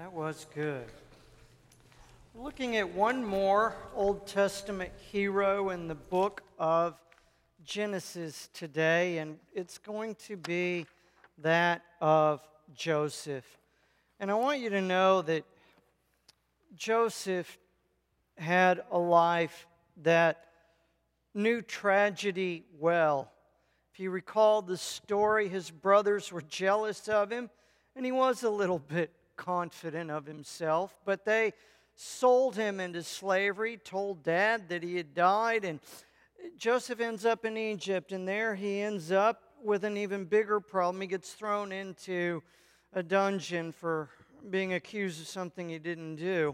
That was good. We're looking at one more Old Testament hero in the book of Genesis today, and it's going to be that of Joseph. And I want you to know that Joseph had a life that knew tragedy well. If you recall the story, his brothers were jealous of him, and he was a little bit confident of himself, but they sold him into slavery, told Dad that he had died, and Joseph ends up in Egypt, and there he ends up with an even bigger problem. He gets thrown into a dungeon for being accused of something he didn't do.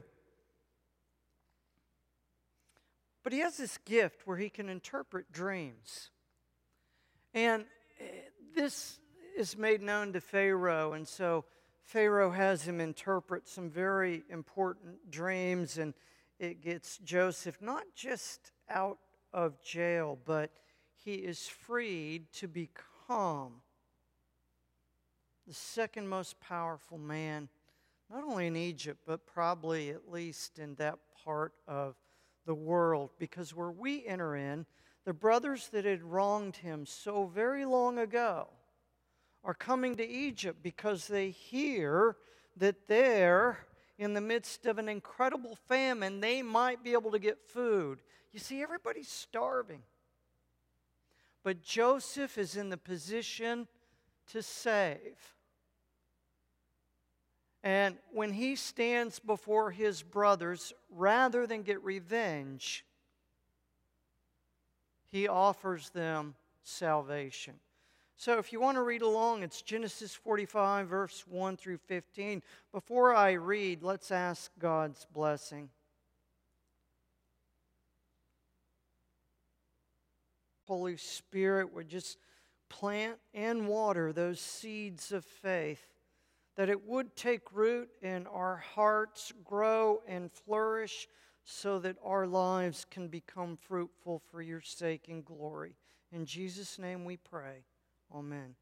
But he has this gift where he can interpret dreams. And this is made known to Pharaoh, and so Pharaoh has him interpret some very important dreams, and it gets Joseph not just out of jail, but he is freed to become the second most powerful man, not only in Egypt, but probably at least in that part of the world. Because where we enter in, the brothers that had wronged him so very long ago are coming to Egypt because they hear that there, in the midst of an incredible famine, they might be able to get food. You see, everybody's starving. But Joseph is in the position to save. And when he stands before his brothers, rather than get revenge, he offers them salvation. So if you want to read along, it's Genesis 45, verse 1 through 15. Before I read, let's ask God's blessing. Holy Spirit would just plant and water those seeds of faith, that it would take root in our hearts, grow and flourish, so that our lives can become fruitful for your sake and glory. In Jesus' name we pray. Amen.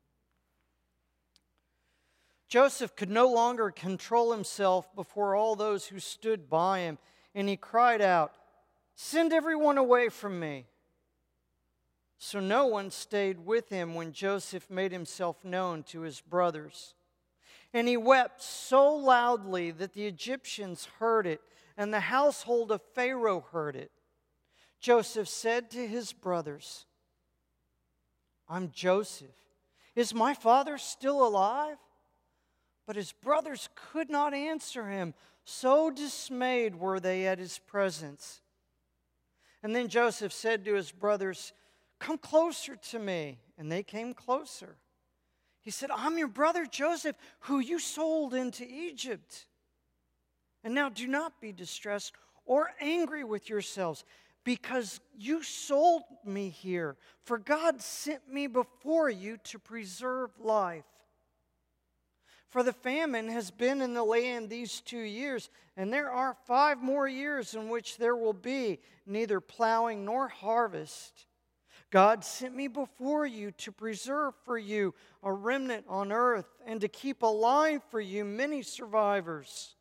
Joseph could no longer control himself before all those who stood by him, and he cried out, "Send everyone away from me." So no one stayed with him when Joseph made himself known to his brothers. And he wept so loudly that the Egyptians heard it, and the household of Pharaoh heard it. Joseph said to his brothers, "I'm Joseph. Is my father still alive?" But his brothers could not answer him. So dismayed were they at his presence. And then Joseph said to his brothers, "Come closer to me." And they came closer. He said, "I'm your brother Joseph, who you sold into Egypt. And now do not be distressed or angry with yourselves, because you sold me here. For God sent me before you to preserve life. For the famine has been in the land these 2 years, and there are 5 more years in which there will be neither plowing nor harvest. God sent me before you to preserve for you a remnant on earth, and to keep alive for you many survivors.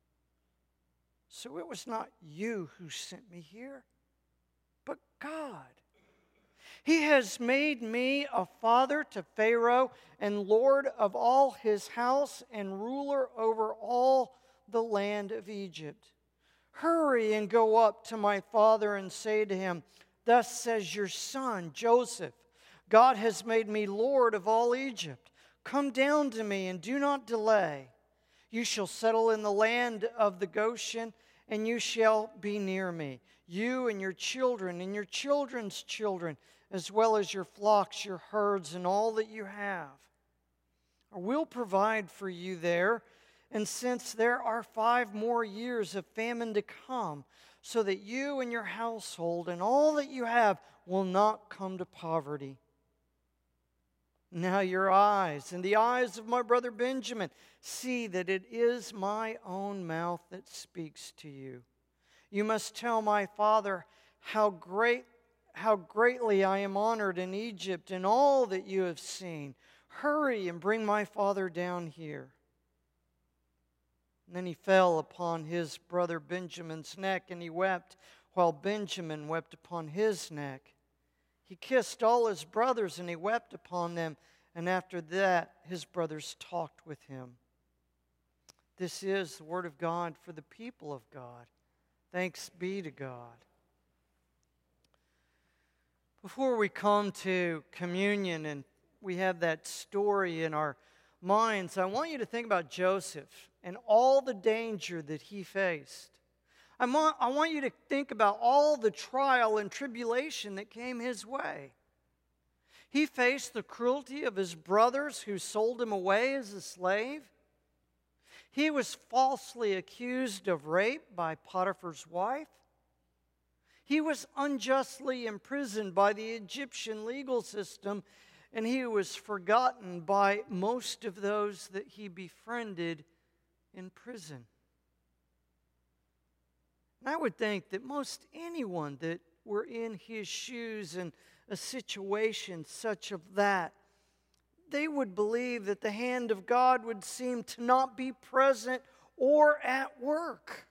So it was not you who sent me here, but God. He has made me a father to Pharaoh, and lord of all his house, and ruler over all the land of Egypt. Hurry and go up to my father and say to him, 'Thus says your son, Joseph, God has made me lord of all Egypt. Come down to me and do not delay. You shall settle in the land of the Goshen, and you shall be near me, you and your children and your children's children, as well as your flocks, your herds, and all that you have. I will provide for you there, and since there are 5 more years of famine to come, so that you and your household and all that you have will not come to poverty. Now your eyes and the eyes of my brother Benjamin see that it is my own mouth that speaks to you. You must tell my father how greatly I am honored in Egypt and all that you have seen. Hurry and bring my father down here." And then he fell upon his brother Benjamin's neck, and he wept, while Benjamin wept upon his neck. He kissed all his brothers, and he wept upon them. And after that, his brothers talked with him. This is the word of God for the people of God. Thanks be to God. Before we come to communion and we have that story in our minds, I want you to think about Joseph and all the danger that he faced. I want you to think about all the trial and tribulation that came his way. He faced the cruelty of his brothers who sold him away as a slave. He was falsely accused of rape by Potiphar's wife. He was unjustly imprisoned by the Egyptian legal system, and he was forgotten by most of those that he befriended in prison. And I would think that most anyone that were in his shoes in a situation such as that, they would believe that the hand of God would seem to not be present or at work.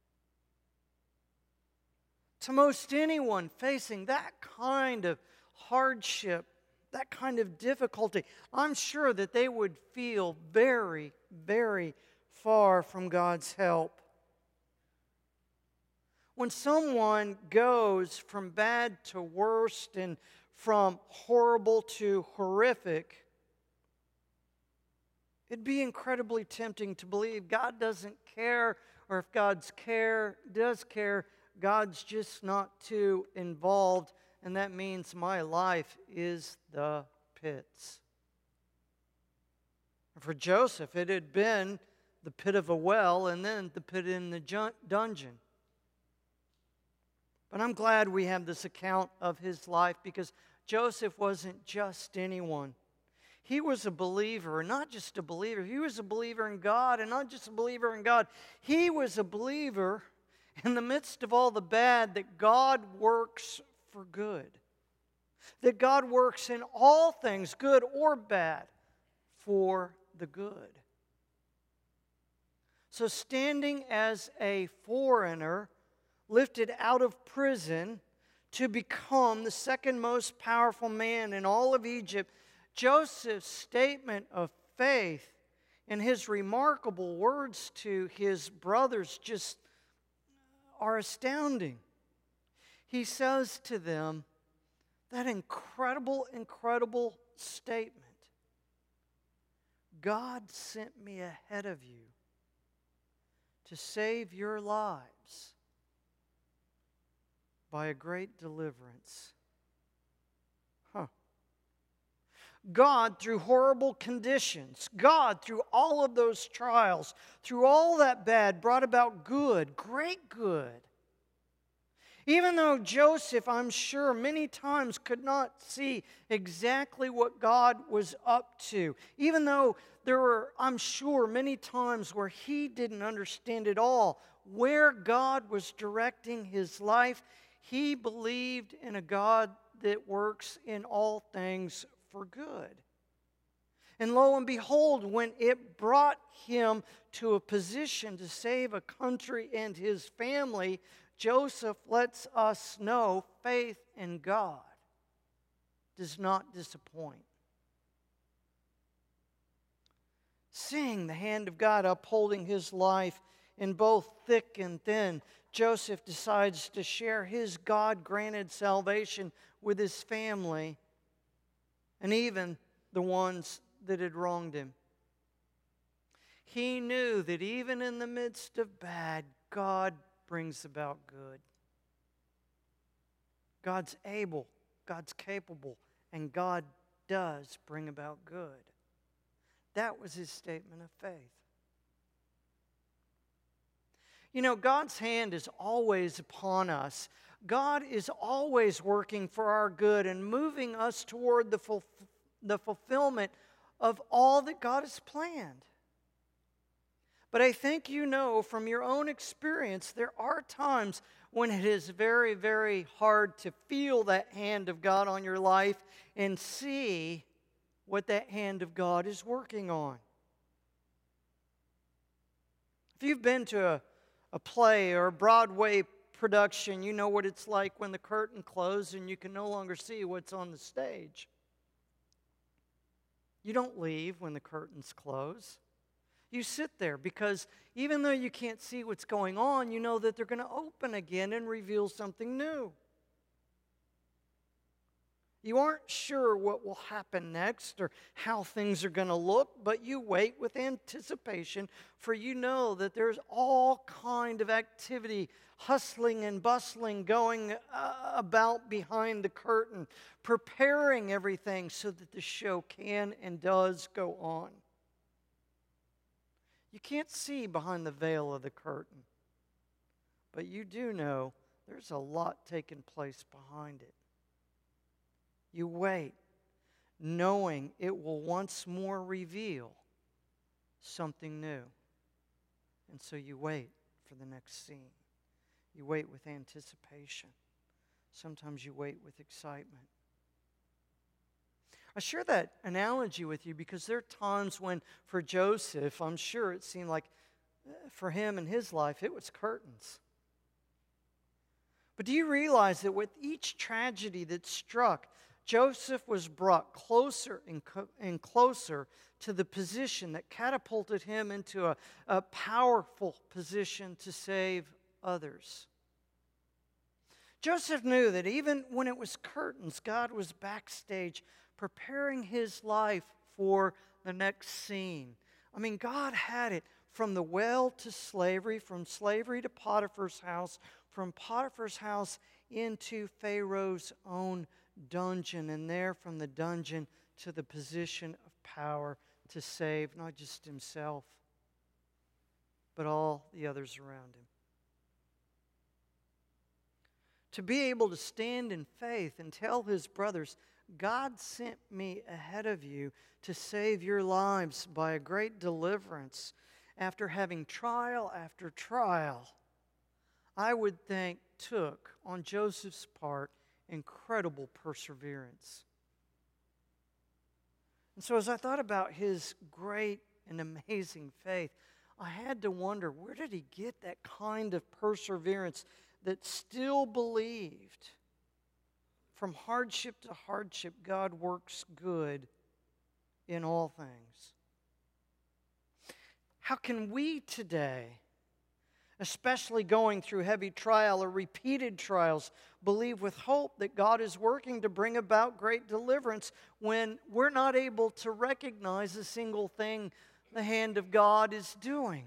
To most anyone facing that kind of hardship, that kind of difficulty, I'm sure that they would feel very, very far from God's help. When someone goes from bad to worst and from horrible to horrific, it'd be incredibly tempting to believe God doesn't care, or if God does care, God's just not too involved, and that means my life is the pits. For Joseph, it had been the pit of a well and then the pit in the dungeon. But I'm glad we have this account of his life, because Joseph wasn't just anyone. He was a believer, and not just a believer. He was a believer in God, and not just a believer in God. He was a believer in the midst of all the bad that God works for good. That God works in all things, good or bad, for the good. So standing as a foreigner, lifted out of prison to become the second most powerful man in all of Egypt, Joseph's statement of faith and his remarkable words to his brothers just are astounding. He says to them that incredible, incredible statement: God sent me ahead of you to save your lives by a great deliverance. God, through horrible conditions, God, through all of those trials, through all that bad, brought about good, great good. Even though Joseph, I'm sure, many times could not see exactly what God was up to, even though there were, I'm sure, many times where he didn't understand at all where God was directing his life, he believed in a God that works in all things for good. And lo and behold, when it brought him to a position to save a country and his family, Joseph lets us know faith in God does not disappoint. Seeing the hand of God upholding his life in both thick and thin, Joseph decides to share his God-granted salvation with his family and even the ones that had wronged him. He knew that even in the midst of bad, God brings about good. God's able, God's capable, and God does bring about good. That was his statement of faith. You know, God's hand is always upon us. God is always working for our good and moving us toward the fulfillment of all that God has planned. But I think you know from your own experience, there are times when it is very, very hard to feel that hand of God on your life and see what that hand of God is working on. If you've been to a play or a Broadway production, you know what it's like when the curtain closes and you can no longer see what's on the stage. You don't leave when the curtains close. You sit there because even though you can't see what's going on, you know that they're going to open again and reveal something new. You aren't sure what will happen next or how things are going to look, but you wait with anticipation, for you know that there's all kind of activity, hustling and bustling going about behind the curtain, preparing everything so that the show can and does go on. You can't see behind the veil of the curtain, but you do know there's a lot taking place behind it. You wait, knowing it will once more reveal something new. And so you wait for the next scene. You wait with anticipation. Sometimes you wait with excitement. I share that analogy with you because there are times when, for Joseph, I'm sure it seemed like for him in his life, it was curtains. But do you realize that with each tragedy that struck, Joseph was brought closer and closer to the position that catapulted him into a powerful position to save others? Joseph knew that even when it was curtains, God was backstage preparing his life for the next scene. I mean, God had it from the well to slavery, from slavery to Potiphar's house, from Potiphar's house into Pharaoh's own dungeon, and there from the dungeon to the position of power to save not just himself, but all the others around him. To be able to stand in faith and tell his brothers, God sent me ahead of you to save your lives by a great deliverance after having trial after trial, I would think took, on Joseph's part, incredible perseverance. And so as I thought about his great and amazing faith, I had to wonder, where did he get that kind of perseverance that still believed from hardship to hardship, God works good in all things? How can we today, especially going through heavy trial or repeated trials, believe with hope that God is working to bring about great deliverance when we're not able to recognize a single thing the hand of God is doing?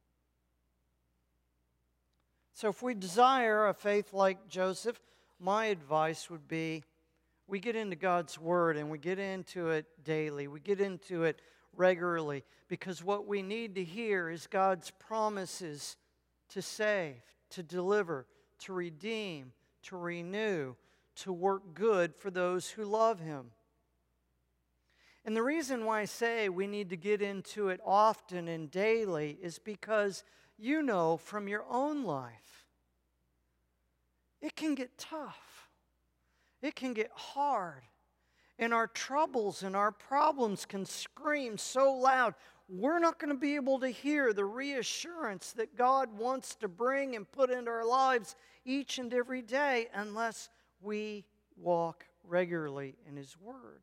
So if we desire a faith like Joseph, my advice would be we get into God's Word and we get into it daily. We get into it regularly, because what we need to hear is God's promises to save, to deliver, to redeem, to renew, to work good for those who love Him. And the reason why I say we need to get into it often and daily is because you know from your own life, it can get tough. It can get hard. And our troubles and our problems can scream so loud, we're not going to be able to hear the reassurance that God wants to bring and put into our lives each and every day unless we walk regularly in His Word.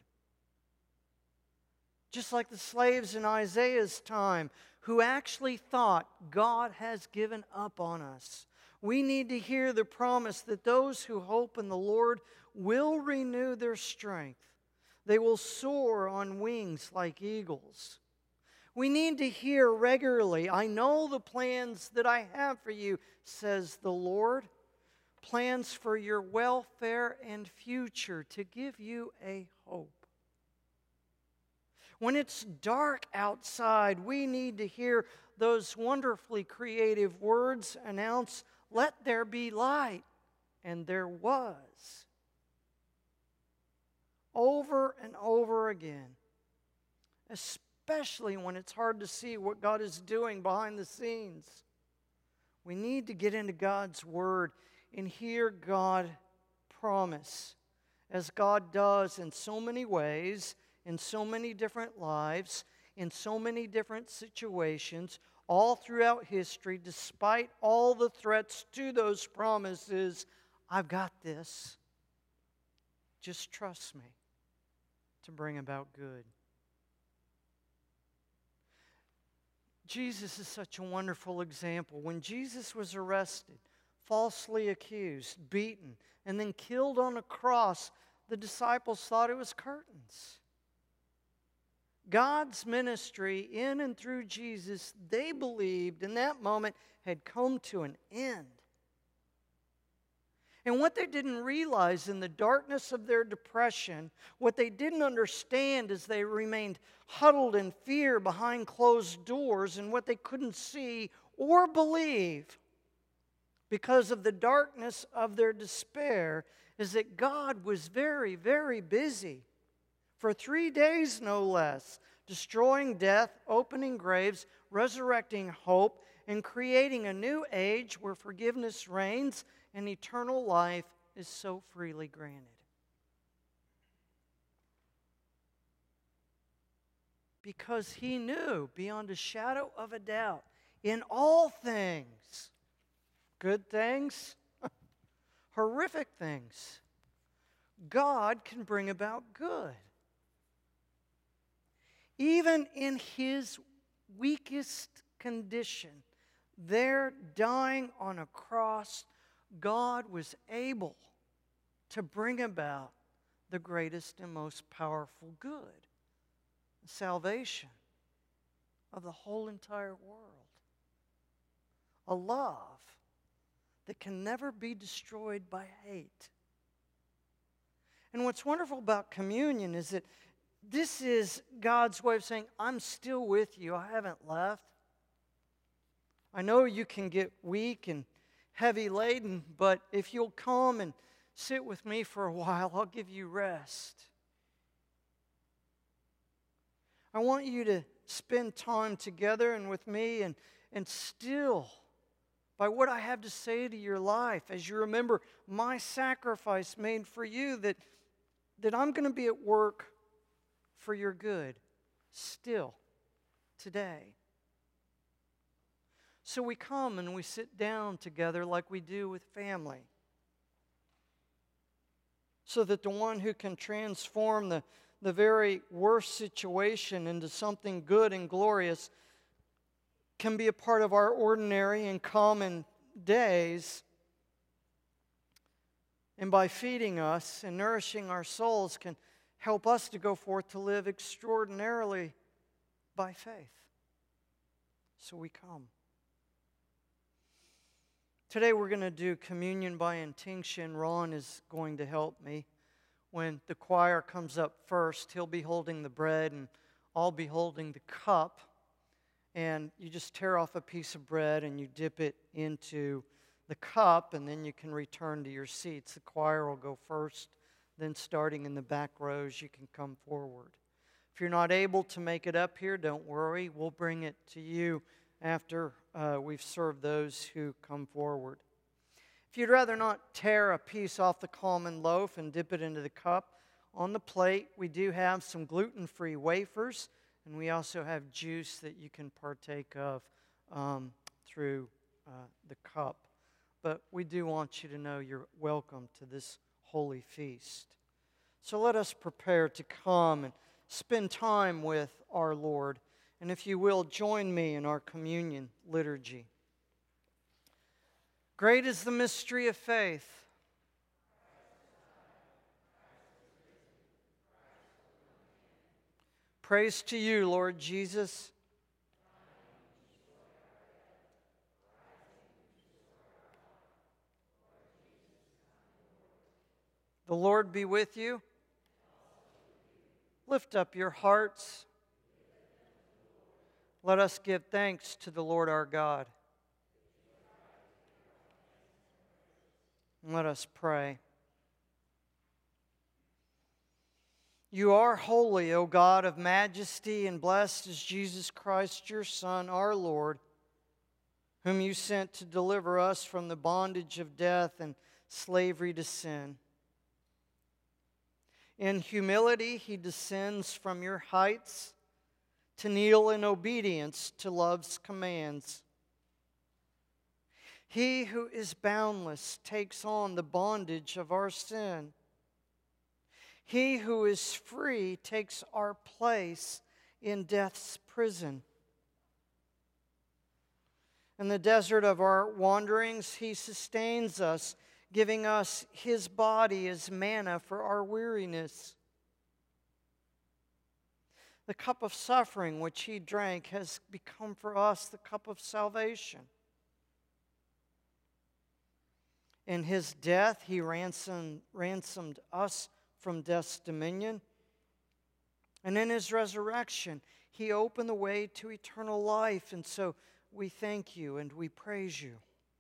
Just like the slaves in Isaiah's time who actually thought God has given up on us. We need to hear the promise that those who hope in the Lord will renew their strength. They will soar on wings like eagles. We need to hear regularly, I know the plans that I have for you, says the Lord. Plans for your welfare and future, to give you a hope. When it's dark outside, we need to hear those wonderfully creative words announce, let there be light, and there was. Over and over again, especially when it's hard to see what God is doing behind the scenes. We need to get into God's Word and hear God promise, as God does in so many ways, in so many different lives, in so many different situations, all throughout history, despite all the threats to those promises, I've got this. Just trust me to bring about good. Jesus is such a wonderful example. When Jesus was arrested, falsely accused, beaten, and then killed on a cross, the disciples thought it was curtains. God's ministry in and through Jesus, they believed in that moment had come to an end. And what they didn't realize in the darkness of their depression, what they didn't understand as they remained huddled in fear behind closed doors, and what they couldn't see or believe because of the darkness of their despair, is that God was very, very busy. For 3 days, no less, destroying death, opening graves, resurrecting hope, and creating a new age where forgiveness reigns and eternal life is so freely granted. Because He knew beyond a shadow of a doubt, in all things, good things, horrific things, God can bring about good. Even in His weakest condition, there dying on a cross, God was able to bring about the greatest and most powerful good, the salvation of the whole entire world. A love that can never be destroyed by hate. And what's wonderful about communion is that this is God's way of saying, I'm still with you. I haven't left. I know you can get weak and heavy laden, but if you'll come and sit with me for a while, I'll give you rest. I want you to spend time together and with me and still, by what I have to say to your life, as you remember my sacrifice made for you, that I'm going to be at work for your good still today. So we come and we sit down together like we do with family, so that the one who can transform the very worst situation into something good and glorious can be a part of our ordinary and common days. And by feeding us and nourishing our souls can help us to go forth to live extraordinarily by faith. So we come. Today we're going to do communion by intinction. Ron is going to help me. When the choir comes up first, he'll be holding the bread and I'll be holding the cup. And you just tear off a piece of bread and you dip it into the cup, and then you can return to your seats. The choir will go first, then starting in the back rows, you can come forward. If you're not able to make it up here, don't worry. We'll bring it to you after we've served those who come forward. If you'd rather not tear a piece off the common loaf and dip it into the cup, on the plate we do have some gluten-free wafers, and we also have juice that you can partake of through the cup. But we do want you to know you're welcome to this holy feast. So let us prepare to come and spend time with our Lord. And if you will, join me in our communion liturgy. Great is the mystery of faith. Praise to you, Lord Jesus. The Lord be with you. Lift up your hearts. Let us give thanks to the Lord our God. And let us pray. You are holy, O God of majesty, and blessed is Jesus Christ, your Son, our Lord, whom you sent to deliver us from the bondage of death and slavery to sin. In humility, he descends from your heights to kneel in obedience to love's commands. He who is boundless takes on the bondage of our sin. He who is free takes our place in death's prison. In the desert of our wanderings, He sustains us, giving us His body as manna for our weariness. The cup of suffering which He drank has become for us the cup of salvation. In His death, He ransomed us from death's dominion. And in His resurrection, He opened the way to eternal life. And so we thank You and we praise You.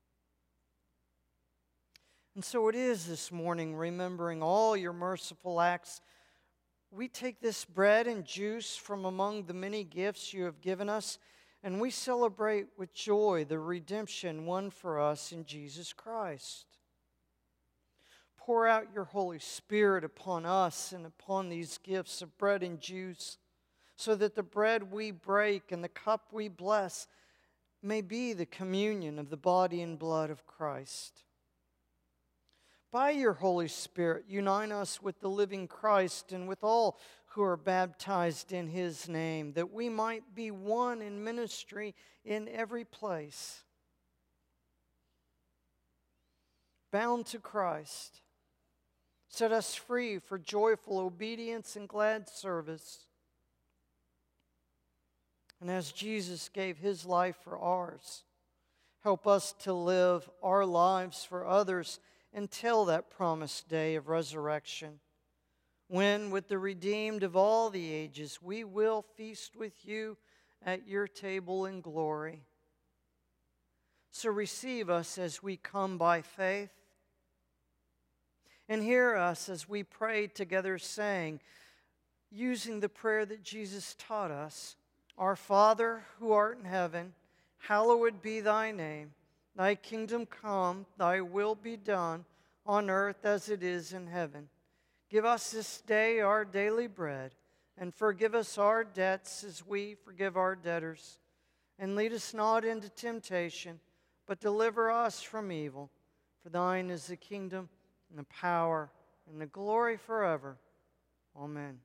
And so it is this morning, remembering all Your merciful acts, we take this bread and juice from among the many gifts You have given us, and we celebrate with joy the redemption won for us in Jesus Christ. Pour out Your Holy Spirit upon us and upon these gifts of bread and juice, so that the bread we break and the cup we bless may be the communion of the body and blood of Christ. By Your Holy Spirit, unite us with the living Christ and with all who are baptized in His name, that we might be one in ministry in every place. Bound to Christ, set us free for joyful obedience and glad service. And as Jesus gave His life for ours, help us to live our lives for others until that promised day of resurrection, when, with the redeemed of all the ages, we will feast with You at Your table in glory. So receive us as we come by faith, and hear us as we pray together, saying, using the prayer that Jesus taught us, Our Father, who art in heaven, hallowed be Thy name. Thy kingdom come, Thy will be done, on earth as it is in heaven. Give us this day our daily bread, and forgive us our debts as we forgive our debtors. And lead us not into temptation, but deliver us from evil. For Thine is the kingdom, and the power, and the glory forever. Amen.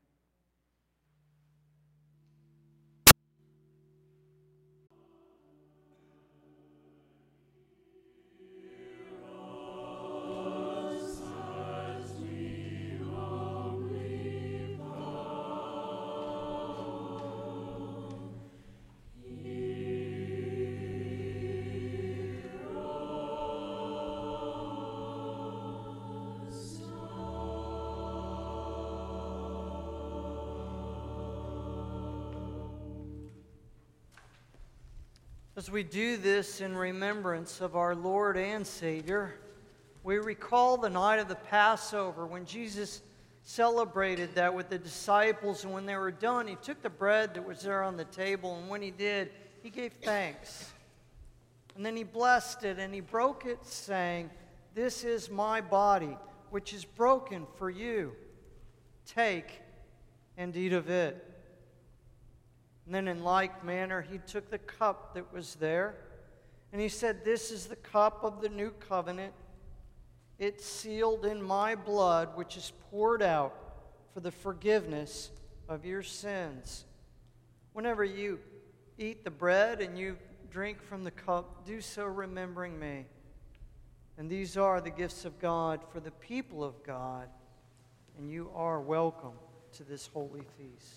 As we do this in remembrance of our Lord and Savior, we recall the night of the Passover when Jesus celebrated that with the disciples, and when they were done, He took the bread that was there on the table, and when He did, He gave thanks. And then He blessed it, and He broke it, saying, This is my body, which is broken for you. Take and eat of it. And then in like manner, He took the cup that was there, and He said, This is the cup of the new covenant. It's sealed in my blood, which is poured out for the forgiveness of your sins. Whenever you eat the bread and you drink from the cup, do so remembering me. And these are the gifts of God for the people of God, and you are welcome to this holy feast.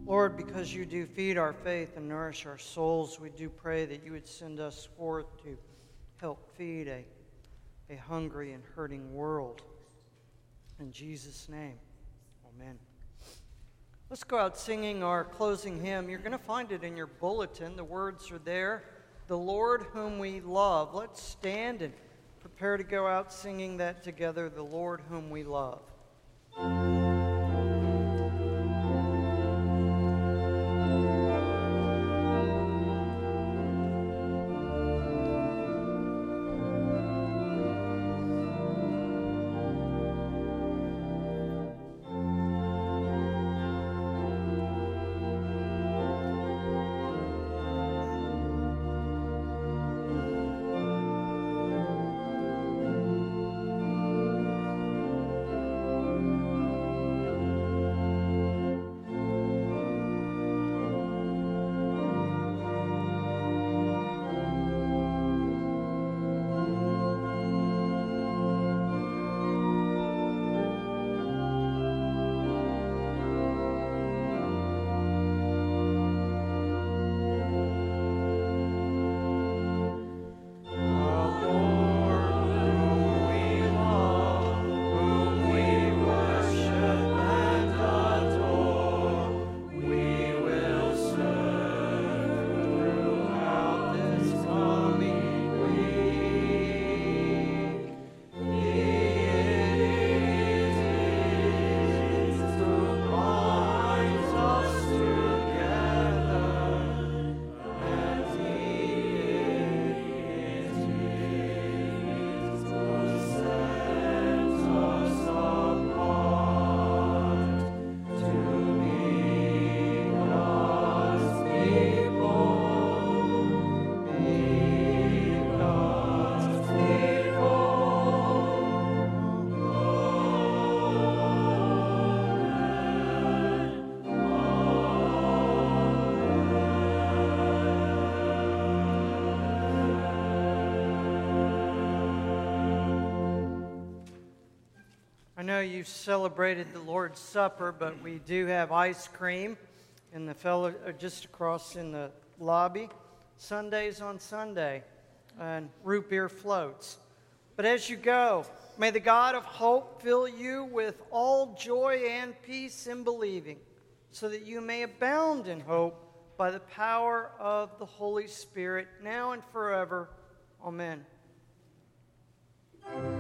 Lord, because you do feed our faith and nourish our souls, we do pray that you would send us forth to help feed a hungry and hurting world. In Jesus' name, amen. Let's go out singing our closing hymn. You're going to find it in your bulletin. The words are there. The Lord whom we love. Let's stand and prepare to go out singing that together. The Lord whom we love. I know you've celebrated the Lord's Supper, but we do have ice cream in the fellow just across in the lobby. Sundays on Sunday, and root beer floats. But as you go, may the God of hope fill you with all joy and peace in believing, so that you may abound in hope by the power of the Holy Spirit, now and forever. Amen.